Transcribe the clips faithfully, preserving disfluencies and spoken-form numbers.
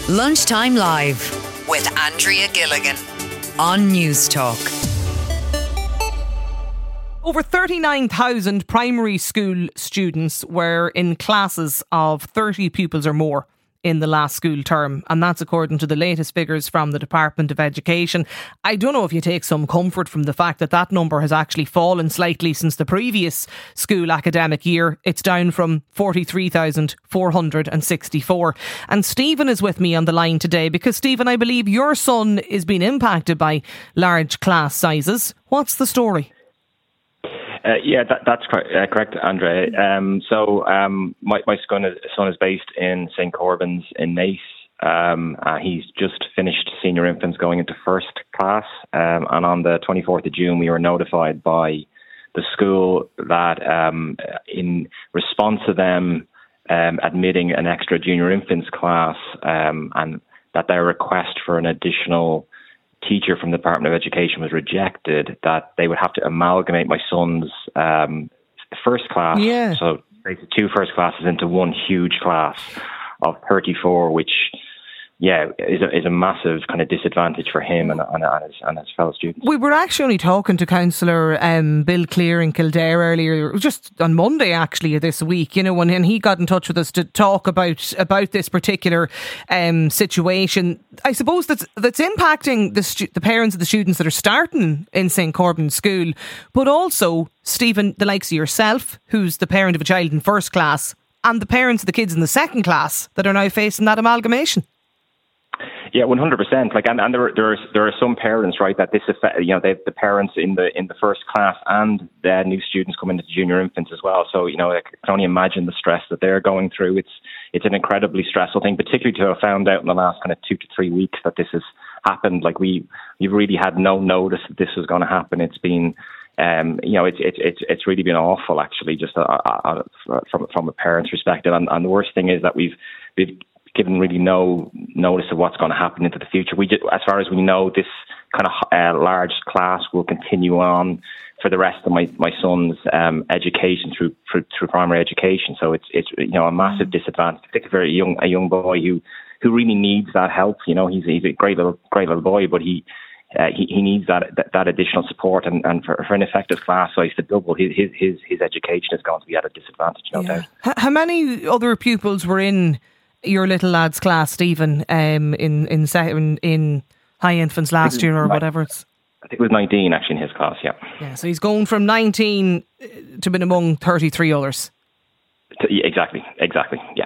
Lunchtime Live with Andrea Gilligan on News Talk. Over thirty-nine thousand primary school students were in classes of thirty pupils or more in the last school term, and that's according to the latest figures from the Department of Education. I don't know if you take some comfort from the fact that that number has actually fallen slightly since the previous school academic year. It's down from forty-three thousand four hundred sixty-four. And Stephen is with me on the line today because, Stephen, I believe your son is being impacted by large class sizes. What's the story? Uh, yeah, that, that's correct, uh, correct, Andre. Um, so um, my, my son is, son is based in Saint Corbans in Naas. Um, uh, he's just finished senior infants going into first class. Um, and on the twenty-fourth of June, we were notified by the school that um, in response to them um, admitting an extra junior infants class um, and that their request for an additional teacher from the Department of Education was rejected, that they would have to amalgamate my son's um, first class. Yeah. So basically two first classes into one huge class of thirty-four, which, yeah, is a, is a massive kind of disadvantage for him and, and, and, his, and his fellow students. We were actually only talking to Councillor um, Bill Clear in Kildare earlier, just on Monday actually this week, you know, when and he got in touch with us to talk about about this particular um, situation. I suppose that's that's impacting the stu- the parents of the students that are starting in Saint Corbin School, but also, Stephen, the likes of yourself, who's the parent of a child in first class, and the parents of the kids in the second class that are now facing that amalgamation. Yeah, one hundred percent. Like, and, and there, are, there are there are some parents, right, that this affect. You know, they the parents in the in the first class and the new students coming into junior infants as well. So, you know, I can only imagine the stress that they're going through. It's it's an incredibly stressful thing, particularly to have found out in the last kind of two to three weeks that this has happened. Like, we we've really had no notice that this was going to happen. It's been. Um, you know, it's it's it's it's really been awful, actually, just uh, uh, from from a parent's perspective. And, and the worst thing is that we've we've. given really no notice of what's going to happen into the future. We, just, as far as we know, this kind of uh, large class will continue on for the rest of my my son's um, education through, through through primary education. So it's it's you know a massive disadvantage, particularly for a young a young boy who who really needs that help. You know, he's he's a great little great little boy, but he. Uh, he, he needs that, that that additional support, and, and for, for an effective class size to double, his his his education is going to be at a disadvantage, no yeah. doubt. How many other pupils were in your little lad's class, Stephen, um, in in in, in high infants last year or whatever it's? I think it was nineteen actually in his class. Yeah. Yeah. So he's going from nineteen to being among thirty-three others. Yeah, exactly. Exactly. Yeah.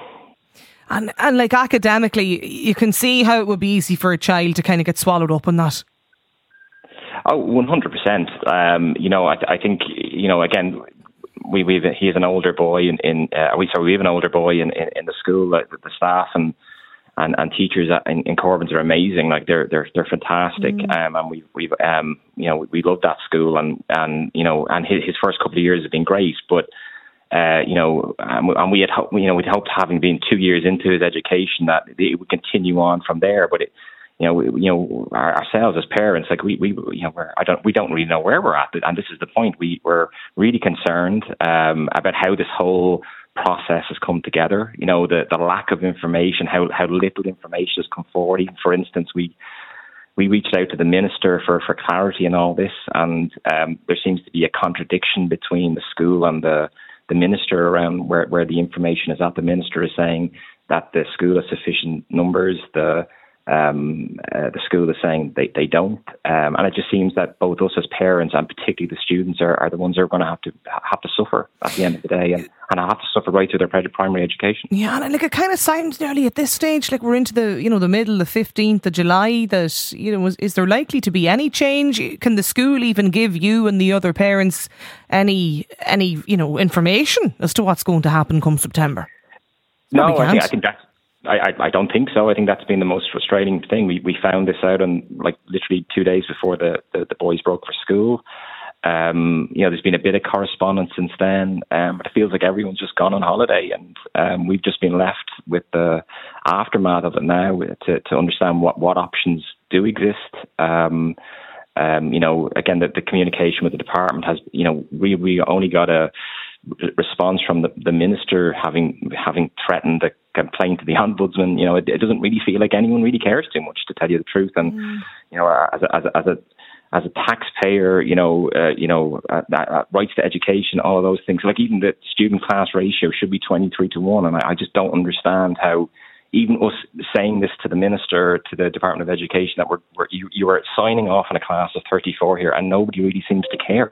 And and like academically, you can see how it would be easy for a child to kind of get swallowed up in that. Oh, one hundred percent. Um, you know, I, I think you know again. We we he is an older boy in, in uh, we sorry we have an older boy in, in, in the school. Like, the staff and and, and teachers in, in Corbins are amazing. Like they're they're they're fantastic. Mm. Um, and we we've um you know we love that school, and, and you know and his, his first couple of years have been great. But uh you know and, and we had ho- you know we'd hoped, having been two years into his education, that it would continue on from there. But it. You know, we, you know, our, ourselves as parents, like we, we, you know, we're, I don't, we don't really know where we're at, and this is the point. We were really concerned um, about how this whole process has come together. You know, the, the lack of information, how how little information has come forward. Even, for instance, we we reached out to the minister for, for clarity in all this, and um, there seems to be a contradiction between the school and the the minister around where where the information is at. The minister is saying that the school has sufficient numbers. The Um, uh, the school is saying they, they don't, um, and it just seems that both us as parents and particularly the students are, are the ones who are going to have to have to suffer at the end of the day, and, and have to suffer right through their primary education. Yeah, and like it kind of sounds nearly at this stage like we're into the you know the middle, the fifteenth of July. That you know, is, is there likely to be any change? Can the school even give you and the other parents any any you know information as to what's going to happen come September? No, I think, I think that's. I, I, I don't think so. I think that's been the most frustrating thing. We we found this out on like literally two days before the, the, the boys broke for school. Um, you know, there's been a bit of correspondence since then, um, but it feels like everyone's just gone on holiday, and um, we've just been left with the aftermath of it now to, to understand what, what options do exist. Um, um, you know, again, the, the communication with the department has, you know, we we only got a response from the, the minister having having threatened a complaint to the ombudsman. You know, it, it doesn't really feel like anyone really cares too much, to tell you the truth. And mm. you know, as a, as a, as a as a taxpayer, you know, uh, you know, uh, uh, rights to education, all of those things. Like even the student class ratio should be twenty-three to one, and I, I just don't understand how. Even us saying this to the minister, to the Department of Education, that we're, we're you, you are signing off on a class of thirty-four here, and nobody really seems to care.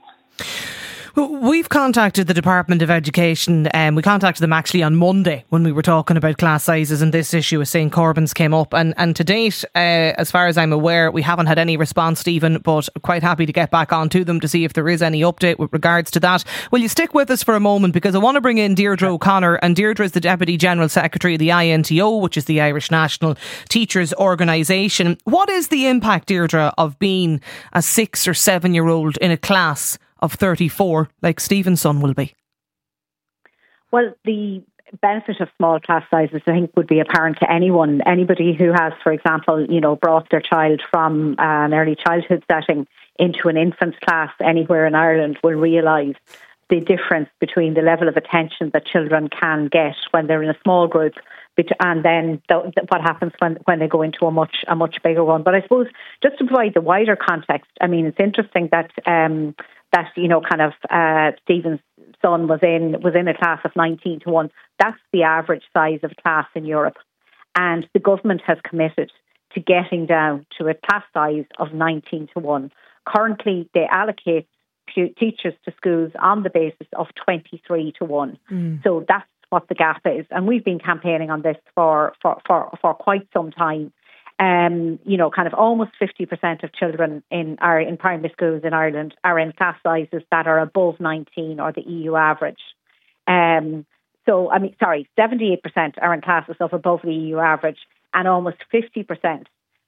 We've contacted the Department of Education and um, we contacted them actually on Monday when we were talking about class sizes and this issue with Saint Corbans came up, and, and to date, uh, as far as I'm aware, we haven't had any response, Stephen, but quite happy to get back on to them to see if there is any update with regards to that. Will you stick with us for a moment, because I want to bring in Deirdre O'Connor, and Deirdre is the Deputy General Secretary of the I N T O, which is the Irish National Teachers Organisation. What is the impact, Deirdre, of being a six or seven year old in a class of thirty-four, like Stephen's son will be? Well, the benefit of small class sizes, I think, would be apparent to anyone. Anybody who has, for example, you know, brought their child from uh, an early childhood setting into an infant class anywhere in Ireland will realise the difference between the level of attention that children can get when they're in a small group, and then the, the, what happens when, when they go into a much a much bigger one. But I suppose just to provide the wider context, I mean, it's interesting that um, that you know, kind of uh, Stephen's son was in was in a class of nineteen to one. That's the average size of class in Europe, and the government has committed to getting down to a class size of nineteen to one. Currently, they allocate teachers to schools on the basis of twenty-three to one. Mm. So that's what the gap is. And we've been campaigning on this for, for, for, for quite some time. Um, you know, kind of almost fifty percent of children in our in primary schools in Ireland are in class sizes that are above nineteen or the E U average. Um, so, I mean, sorry, seventy-eight percent are in classes of above the E U average, and almost fifty percent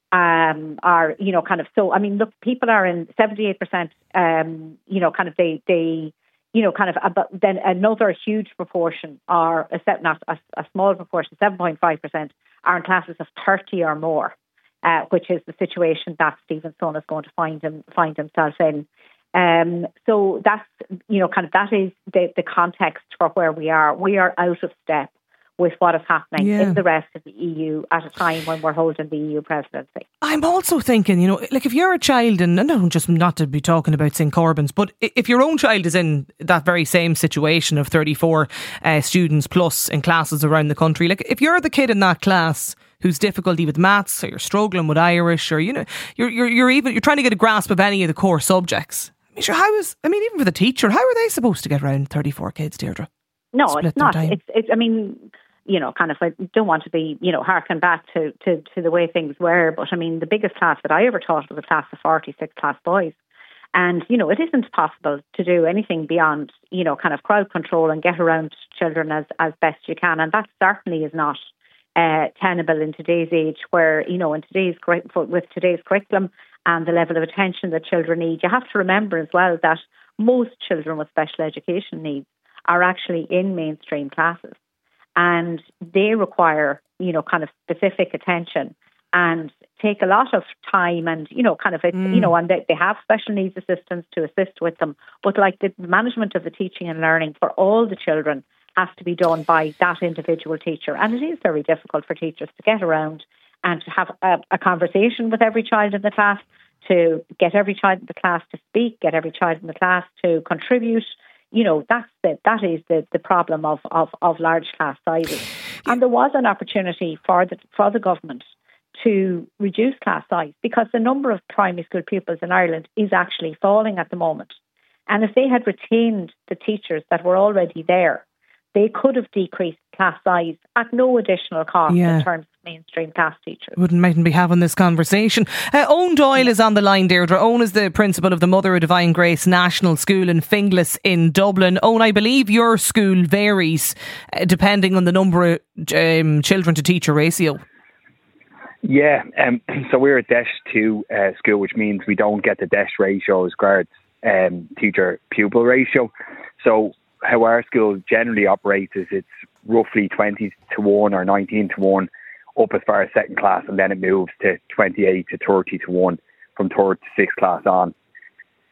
um, are, you know, kind of, so, I mean, look, people are in seventy-eight percent, um, you know, kind of they, they, you know, kind of, about, then another huge proportion are, a set, not a, a small proportion, seven point five percent are in classes of thirty or more. Uh, which is the situation that Stephen's son is going to find him find himself in. Um, so that's, you know, kind of that is the, the context for where we are. We are out of step with what is happening yeah. in the rest of the E U at a time when we're holding the E U presidency. I'm also thinking, you know, like if you're a child, and no, just not to be talking about Saint Corbans, but if your own child is in that very same situation of thirty-four uh, students plus in classes around the country, like if you're the kid in that class who's difficulty with maths, or you're struggling with Irish, or you know, you're you're you're even you're trying to get a grasp of any of the core subjects. I mean, sure, how is I mean, even for the teacher, how are they supposed to get around thirty-four kids, Deirdre? No, Split it's not. It's it's. I mean, you know, kind of. I don't want to be, you know, harken back to, to, to the way things were, but I mean, the biggest class that I ever taught was a class of forty-six class boys, and you know, it isn't possible to do anything beyond, you know, kind of crowd control and get around children as as best you can, and that certainly is not Uh, tenable in today's age, where, you know, in today's with today's curriculum and the level of attention that children need. You have to remember as well that most children with special education needs are actually in mainstream classes, and they require, you know, kind of specific attention and take a lot of time, and, you know, kind of, it's, mm. you know, and they, they have special needs assistants to assist with them, but like the management of the teaching and learning for all the children has to be done by that individual teacher. And it is very difficult for teachers to get around and to have a, a conversation with every child in the class, to get every child in the class to speak, get every child in the class to contribute. You know, that's the, that is the, the problem of, of, of large class sizes. And there was an opportunity for the, for the government to reduce class size, because the number of primary school pupils in Ireland is actually falling at the moment. And if they had retained the teachers that were already there, they could have decreased class size at no additional cost yeah. in terms of mainstream class teachers. Wouldn't mightn't be having this conversation. Uh, Owen Doyle is on the line, Deirdre. Owen is the principal of the Mother of Divine Grace National School in Finglas in Dublin. Owen, I believe your school varies uh, depending on the number of um, children to teacher ratio. Yeah, um, so we're a D E S H two uh, school, which means we don't get the D E S H ratio as regards um, teacher-pupil ratio. So how our school generally operates is it's roughly twenty to one or nineteen to one up as far as second class, and then it moves to twenty-eight to thirty to one from third to sixth class on.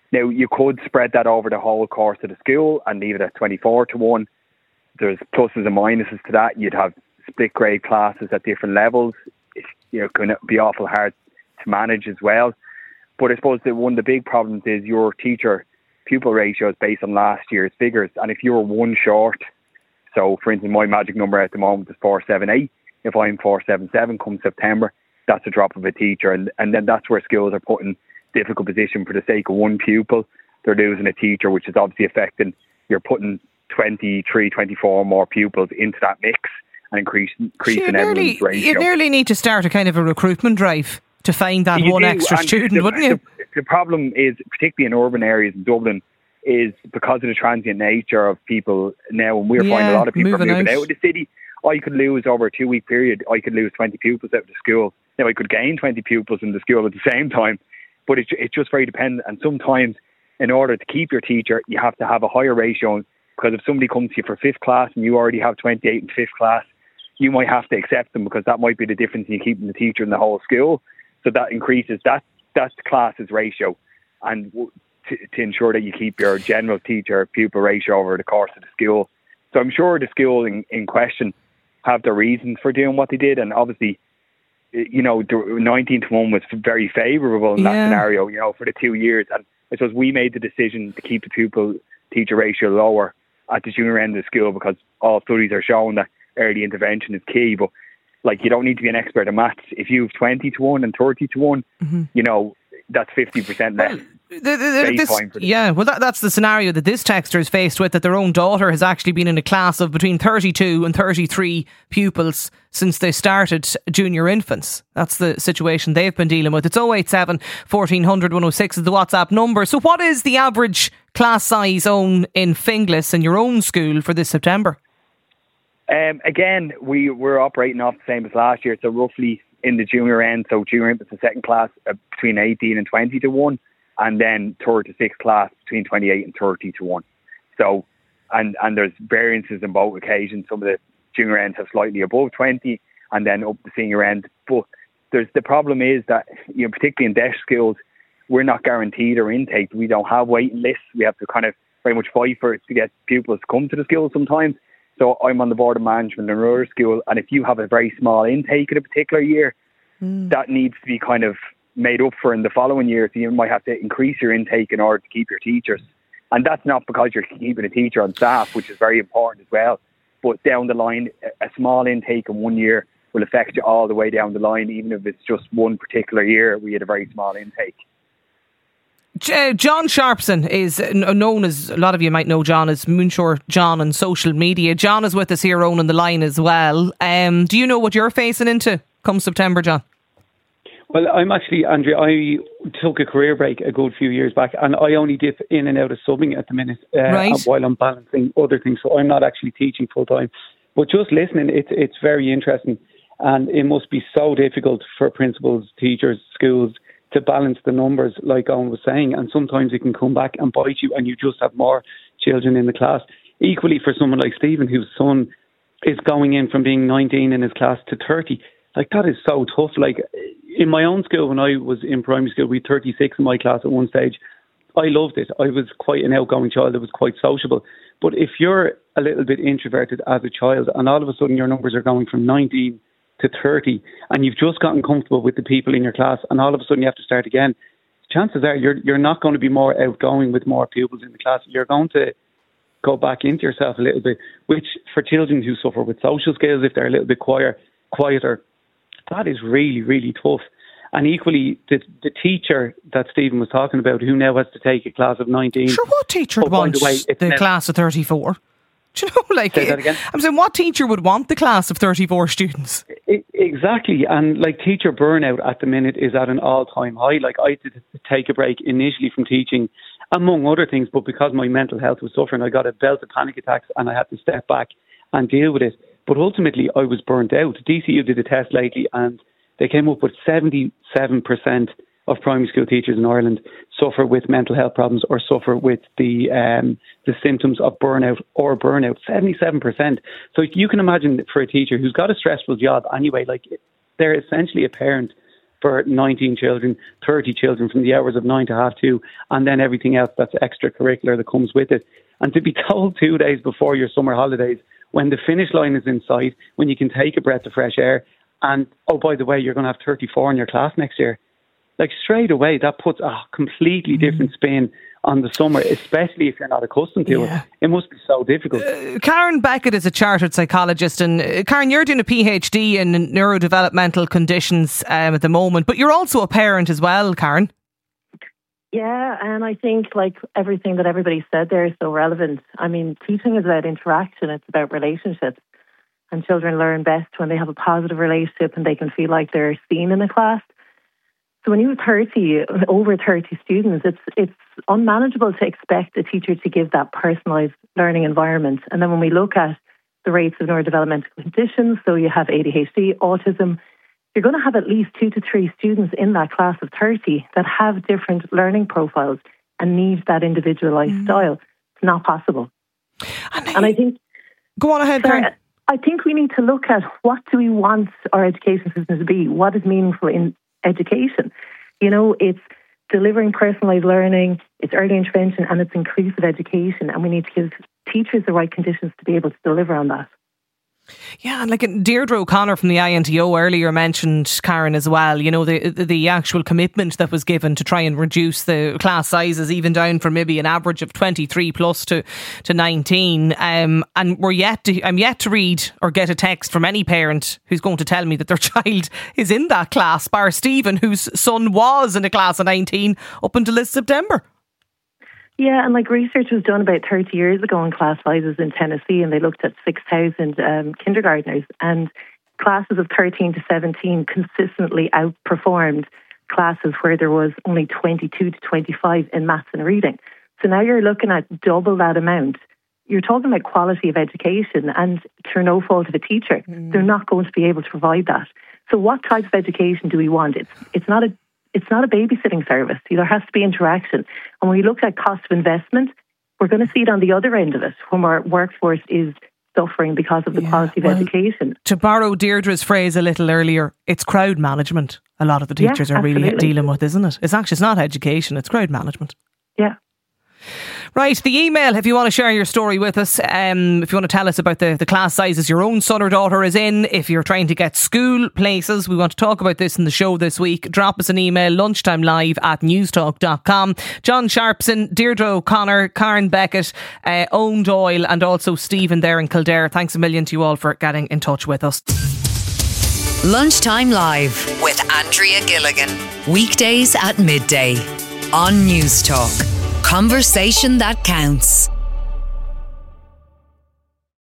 Now, you could spread that over the whole course of the school and leave it at twenty-four to one. There's pluses and minuses to that. You'd have split grade classes at different levels. It's, you know, going to be awful hard to manage as well. But I suppose that one of the big problems is your teacher pupil ratio is based on last year's figures. And if you're one short, so for instance, my magic number at the moment is four seven eight. If I'm four seven seven come September, that's a drop of a teacher. And, and then that's where schools are put in difficult position for the sake of one pupil. They're losing a teacher, which is obviously affecting, you're putting twenty-three, twenty-four more pupils into that mix and increase, increasing so everyone's ratio. You nearly need to start a kind of a recruitment drive to find that you one do, extra student, the, wouldn't you? The, the problem is, particularly in urban areas in Dublin, is because of the transient nature of people now, and we're yeah, finding a lot of people moving are moving out. out of the city. I could lose over a two-week period, I could lose twenty pupils out of the school. Now, I could gain twenty pupils in the school at the same time, but it's, it's just very dependent. And sometimes, in order to keep your teacher, you have to have a higher ratio, because if somebody comes to you for fifth class and you already have twenty-eight in fifth class, you might have to accept them, because that might be the difference in you keeping the teacher in the whole school. So that increases, that that's the class's ratio, and to, to ensure that you keep your general teacher pupil ratio over the course of the school. So I'm sure the school in, in question have their reasons for doing what they did, and obviously, you know, nineteen to one was very favourable in that yeah. scenario, you know, for the two years. And I suppose we made the decision to keep the pupil teacher ratio lower at the junior end of the school, because all studies are showing that early intervention is key. But like, you don't need to be an expert in maths. If you have twenty to one and thirty to one, mm-hmm. you know, that's fifty percent less. Well, The, the, the, this, yeah, well, that, that's the scenario that this texter is faced with, that their own daughter has actually been in a class of between thirty-two and thirty-three pupils since they started junior infants. That's the situation they've been dealing with. It's oh eight seven, fourteen hundred, one oh six is the WhatsApp number. So what is the average class size own in Finglas in your own school for this September? Um, again, we, we're operating off the same as last year, so roughly in the junior end, so junior infants and second class, uh, between eighteen and twenty to one. And then third to sixth class between twenty-eight and thirty to one. So, and and there's variances in both occasions. Some of the junior ends have slightly above twenty, and then up the senior end. But there's the problem is that, you know, particularly in D E S schools, we're not guaranteed our intake. We don't have waiting lists. We have to kind of very much fight for it to get pupils to come to the school sometimes. So I'm on the board of management in another school, and if you have a very small intake in a particular year, mm. that needs to be kind of made up for in the following year. So you might have to increase your intake in order to keep your teachers. And that's not because you're keeping a teacher on staff, which is very important as well. But down the line, a small intake in one year will affect you all the way down the line, even if it's just one particular year we had a very small intake. John Sharpson is known as, a lot of you might know John as Moonshore John on social media. John is with us here on the line as well. Um, do you know what you're facing into come September, John? Well, I'm actually, Andrea, I took a career break a good few years back, and I only dip in and out of subbing at the minute uh, right. while I'm balancing other things. So I'm not actually teaching full time. But just listening, it's it's very interesting, and it must be so difficult for principals, teachers, schools to balance the numbers, like Owen was saying. And sometimes it can come back and bite you, and you just have more children in the class. Equally for someone like Stephen, whose son is going in from being nineteen in his class to thirty. Like, that is so tough. Like, in my own school, when I was in primary school, we had thirty-six in my class at one stage. I loved it. I was quite an outgoing child. I was quite sociable. But if you're a little bit introverted as a child, and all of a sudden your numbers are going from nineteen to thirty, and you've just gotten comfortable with the people in your class, and all of a sudden you have to start again, chances are you're you're not going to be more outgoing with more pupils in the class. You're going to go back into yourself a little bit, which for children who suffer with social skills, if they're a little bit quieter, quieter, that is really, really tough. And equally, the the teacher that Stephen was talking about, who now has to take a class of nineteen. Sure, what teacher would want the, way, the now, class of thirty-four? Do you know, like, say that again? I'm saying, what teacher would want the class of thirty-four students? It, exactly. And like, teacher burnout at the minute is at an all-time high. Like, I did take a break initially from teaching, among other things, but because my mental health was suffering, I got a belt of panic attacks and I had to step back and deal with it. But ultimately, I was burnt out. D C U did a test lately, and they came up with seventy-seven percent of primary school teachers in Ireland suffer with mental health problems or suffer with the um, the symptoms of burnout or burnout. seventy-seven percent. So you can imagine for a teacher who's got a stressful job anyway, like, they're essentially a parent for nineteen children, thirty children from the hours of nine to half two, and then everything else that's extracurricular that comes with it. And to be told two days before your summer holidays, when the finish line is in sight, when you can take a breath of fresh air, and, oh, by the way, you're going to have thirty-four in your class next year. Like, straight away, that puts a completely mm. different spin on the summer, especially if you're not accustomed to yeah. it. It must be so difficult. Uh, Karen Beckett is a chartered psychologist, and uh, Karen, you're doing a PhD in neurodevelopmental conditions um, at the moment, but you're also a parent as well, Karen. Yeah, and I think like everything that everybody said there is so relevant. I mean, teaching is about interaction, it's about relationships, and children learn best when they have a positive relationship and they can feel like they're seen in a class. So when you have thirty, over thirty students, it's it's unmanageable to expect a teacher to give that personalised learning environment. And then when we look at the rates of neurodevelopmental conditions, so you have A D H D, autism, you're going to have at least two to three students in that class of thirty that have different learning profiles and need that individualised mm. style. It's not possible. And, and I think... Go on ahead, Karen. I think we need to look at what do we want our education system to be? What is meaningful in education? You know, it's delivering personalised learning, it's early intervention, and it's inclusive education. And we need to give teachers the right conditions to be able to deliver on that. Yeah, and like Deirdre O'Connor from the I N T O earlier mentioned, Karen, as well, you know, the the actual commitment that was given to try and reduce the class sizes even down from maybe an average of twenty-three plus to, to nineteen. Um, and we're yet to, I'm yet to read or get a text from any parent who's going to tell me that their child is in that class, bar Stephen, whose son was in a class of nineteen up until this September. Yeah, and like research was done about thirty years ago on class sizes in Tennessee, and they looked at six thousand um, kindergartners, and classes of thirteen to seventeen consistently outperformed classes where there was only twenty-two to twenty-five in maths and reading. So now you're looking at double that amount. You're talking about quality of education, and through no fault of a teacher, mm. they're not going to be able to provide that. So what type of education do we want? It's it's not a It's not a babysitting service. There has to be interaction. And when we look at cost of investment, we're going to see it on the other end of it, when our workforce is suffering because of the yeah, quality of well, education. To borrow Deirdre's phrase a little earlier, it's crowd management a lot of the teachers yeah, are really dealing with, isn't it? It's actually it's not education, it's crowd management. Yeah. Right, the email, if you want to share your story with us, um, if you want to tell us about the, the class sizes your own son or daughter is in, if you're trying to get school places, we want to talk about this in the show this week. Drop us an email, lunchtime live at newstalk dot com. John Sharpson, Deirdre O'Connor, Karen Beckett, uh, Owen Doyle, and also Stephen there in Kildare. Thanks a million to you all for getting in touch with us. Lunchtime Live with Andrea Gilligan. Weekdays at midday on Newstalk. Conversation that counts.